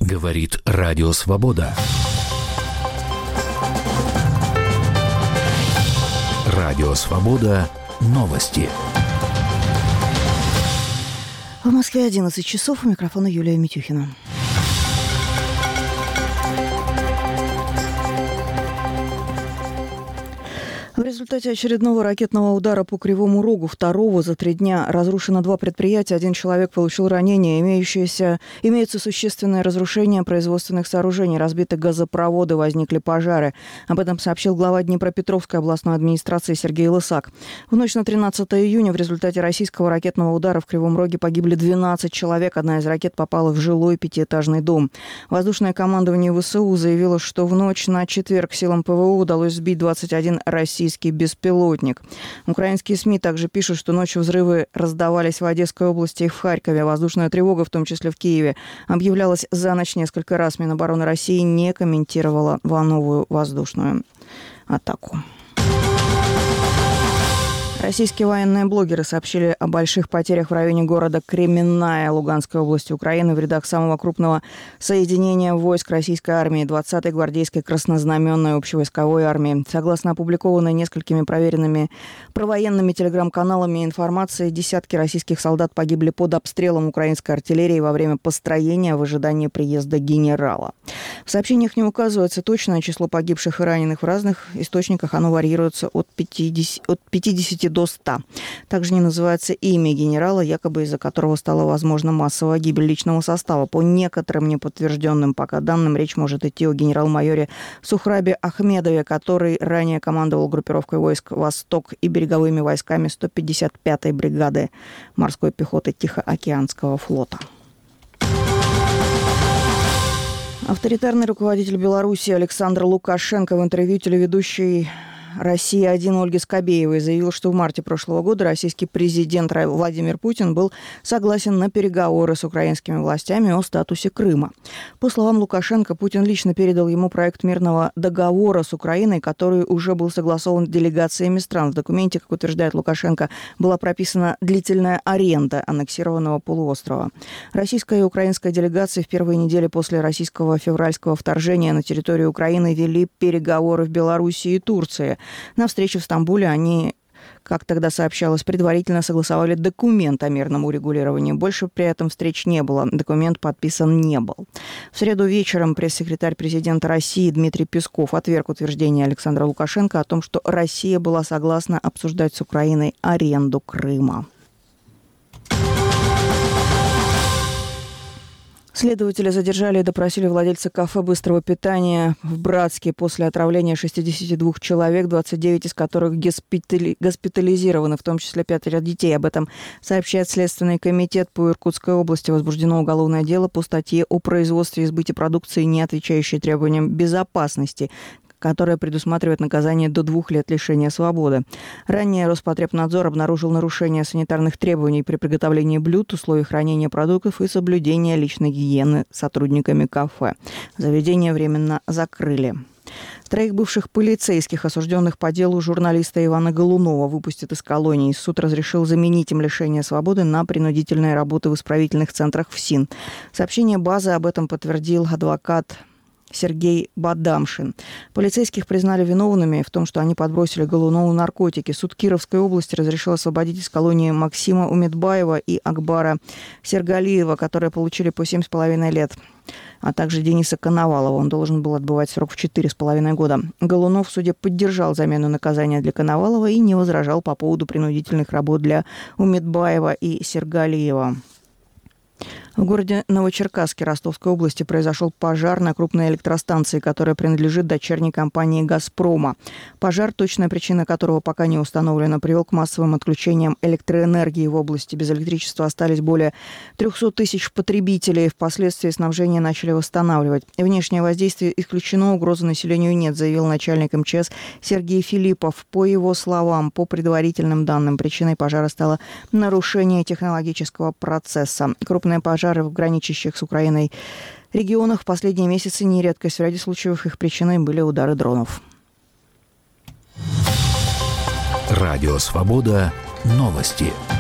Говорит Радио Свобода. Радио Свобода. Новости. В Москве 11 часов. У микрофона Юлия Митюхина. В результате очередного ракетного удара по Кривому Рогу, второго за 3 дня, разрушено 2 предприятия, 1 человек получил ранения, имеются существенные разрушения производственных сооружений, разбиты газопроводы, возникли пожары. Об этом сообщил глава Днепропетровской областной администрации Сергей Лысак. В ночь на 13 июня в результате российского ракетного удара в Кривом Роге погибли 12 человек. Одна из ракет попала в жилой 5-этажный дом. Воздушное командование ВСУ заявило, что в ночь на четверг силам ПВО удалось сбить 21 российский беспилотник. Украинские СМИ также пишут, что ночью взрывы раздавались в Одесской области и в Харькове. Воздушная тревога, в том числе в Киеве, объявлялась за ночь несколько раз. Минобороны России не комментировала новую воздушную атаку. Российские военные блогеры сообщили о больших потерях в районе города Кременная Луганской области Украины в рядах самого крупного соединения войск российской армии 20-й гвардейской краснознаменной общевойсковой армии. Согласно опубликованной несколькими проверенными провоенными телеграм-каналами информации, десятки российских солдат погибли под обстрелом украинской артиллерии во время построения в ожидании приезда генерала. В сообщениях не указывается точное число погибших и раненых. В разных источниках оно варьируется от 50 до 100. Также не называется имя генерала, якобы из-за которого стала возможна массовая гибель личного состава. По некоторым неподтвержденным пока данным, речь может идти о генерал-майоре Сухрабе Ахмедове, который ранее командовал группировкой войск «Восток» и береговыми войсками 155-й бригады морской пехоты Тихоокеанского флота. Авторитарный руководитель Беларуси Александр Лукашенко в интервью телеведущей «Россия-1» Ольги Скобеевой заявил, что в марте прошлого года российский президент Владимир Путин был согласен на переговоры с украинскими властями о статусе Крыма. По словам Лукашенко, Путин лично передал ему проект мирного договора с Украиной, который уже был согласован делегациями стран. В документе, как утверждает Лукашенко, была прописана длительная аренда аннексированного полуострова. Российская и украинская делегации в первые недели после российского февральского вторжения на территорию Украины вели переговоры в Беларуси и Турции. На встрече в Стамбуле они, как тогда сообщалось, предварительно согласовали документ о мирном урегулировании. Больше при этом встреч не было. Документ подписан не был. В среду вечером пресс-секретарь президента России Дмитрий Песков отверг утверждение Александра Лукашенко о том, что Россия была согласна обсуждать с Украиной аренду Крыма. Следователи задержали и допросили владельца кафе быстрого питания в Братске после отравления 62 человек, 29 из которых госпитализированы, в том числе 5 детей. Об этом сообщает Следственный комитет по Иркутской области. Возбуждено уголовное дело по статье о производстве и сбытии продукции, не отвечающей требованиям безопасности, которая предусматривает наказание до 2 лет лишения свободы. Ранее Роспотребнадзор обнаружил нарушение санитарных требований при приготовлении блюд, условий хранения продуктов и соблюдения личной гигиены сотрудниками кафе. Заведение временно закрыли. 3 бывших полицейских, осужденных по делу журналиста Ивана Голунова, выпустят из колонии. Суд разрешил заменить им лишение свободы на принудительные работы в исправительных центрах ФСИН. Сообщение «Базы» об этом подтвердил адвокат Сергей Бадамшин. Полицейских признали виновными в том, что они подбросили Голунову наркотики. Суд Кировской области разрешил освободить из колонии Максима Умедбаева и Акбара Сергалиева, которые получили по 7,5 лет, а также Дениса Коновалова. Он должен был отбывать срок в 4,5 года. Голунов в суде поддержал замену наказания для Коновалова и не возражал по поводу принудительных работ для Умедбаева и Сергалиева. В городе Новочеркасске Ростовской области произошел пожар на крупной электростанции, которая принадлежит дочерней компании «Газпрома». Пожар, точная причина которого пока не установлена, привел к массовым отключениям электроэнергии в области. Без электричества остались более 300 тысяч потребителей. Впоследствии снабжение начали восстанавливать. Внешнее воздействие исключено, угрозы населению нет, заявил начальник МЧС Сергей Филиппов. По его словам, по предварительным данным, причиной пожара стало нарушение технологического процесса. Крупные пожары в граничащих с Украиной регионах в последние месяцы не редкость. В ряде случаев их причиной были удары дронов. Радио «Свобода». Новости.